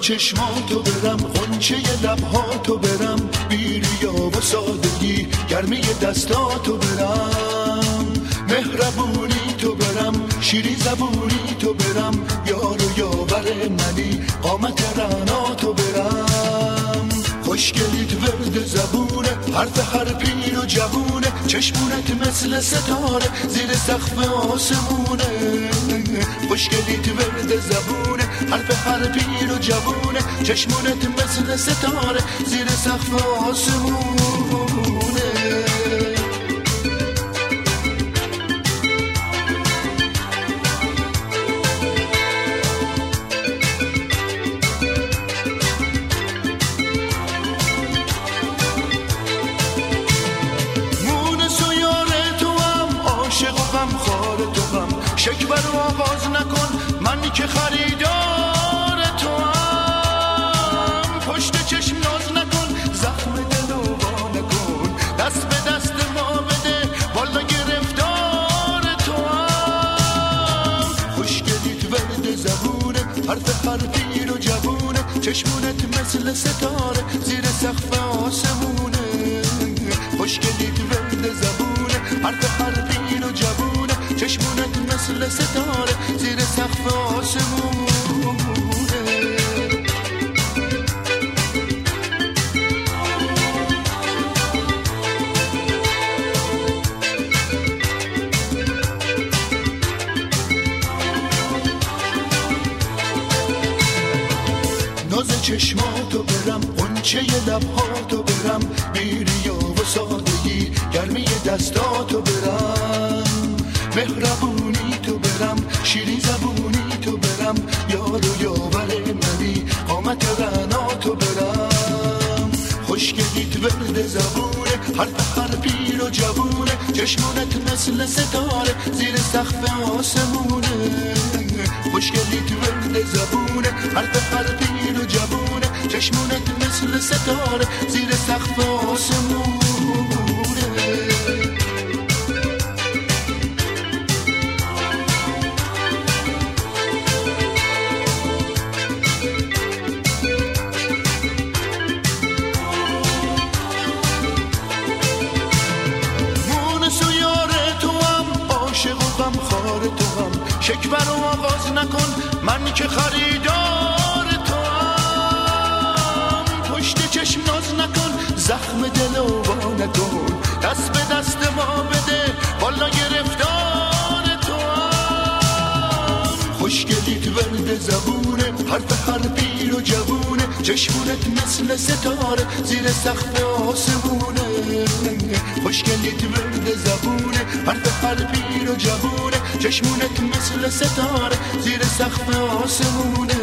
چشماتو برم، غنچه لبهاتو برم، بیریا و سادگی گرمی دستاتو برم، مهربونی تو برم، شیرین زبونی تو برم، یار و یاور منی قامت رعناتو برم. خوشگلیت ورد زبونه، حرف هر پیر و جوونه، چشمونت مثل ستاره زیر سقف آسمونه. خوشگلیت ورد زبونه، حرف هر پیر و جوونه، چشمونت مثل ستاره زیر سقف آسمونه. شکبر رو آغاز نکن، منی که خریدار تو هم، پشت چشم ناز نکن، زخم دل رو وا نکن، دست به دست ما بده، والا گرفتار تو هم. خوشگلیت ورد زبونه، حرف هر پیر و جوونه، چشمونت مثل ستاره زیر سقف آسمونه. خوشگلیت ورد زبونه، حرف هر پیر و جوونه، چشمونت مثل ستاره زیر سقف آسمونه. ناز چشماتو برم، غنچه لبهاتو برم، بیریا و سادگی گرمی دستاتو برم، مهربونی تو برم، شیرین زبونی تو برم، یار و یاور منی قامت رعناتو برم. خوشگلیت ورد زبونه، حرف هر پیر و جوونه، چشمونت مثل ستاره زیر سقف آسمونه. خوشگلیت ورد زبونه، حرف هر پیر و جوونه، چشمونت مثل ستاره زیر سقف آسمونه. شکبر رو آغاز نکن، من که خریدار تو هم، پشت چشم ناز نکن، زخم دل رو وا نکن، دست به دست ما بده، والا گرفتار تو هم. خوشگلیت ورد زبونه، حرف هر پیر و جوونه، چشمونت مثل ستاره زیر سقف آسمونه. خوشگلیت ورد زبونه، حرف هر پیر و جوونه، چشمونت مثل ستاره زیر سقف آسمونه.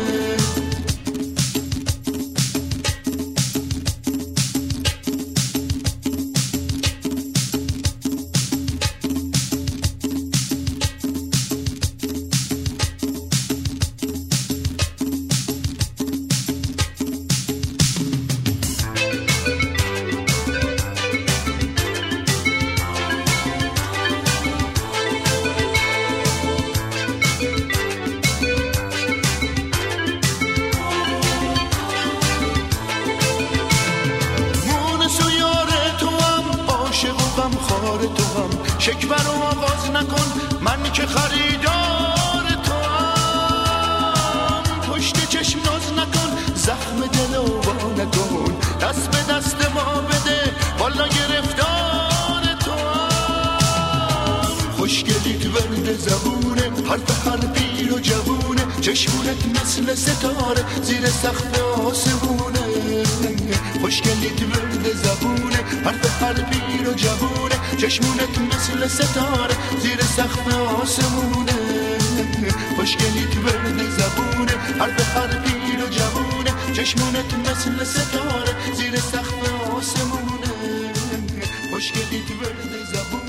شکبر رو آغاز نکن، من که خریدار تو هم، پشت چشم ناز نکن، زخم دل رو وا نکن، دست به دست ما بده، والا گرفتار تو هم. خوشگلیت ورد زبونه، حرف هر پیر و جوونه، چشمونت مثل ستاره زیر سقف آسمونه. خوشگلیت ورد زبونه، حرف هر پیر و جوونه، چشمونت مثل ستاره زیر سقف آسمونه. خوشگلیت ورد زبونه، حرف هر پیر و جوونه، چشمونت مثل ستاره زیر سقف آسمونه. خوشگلیت ورد زبونه.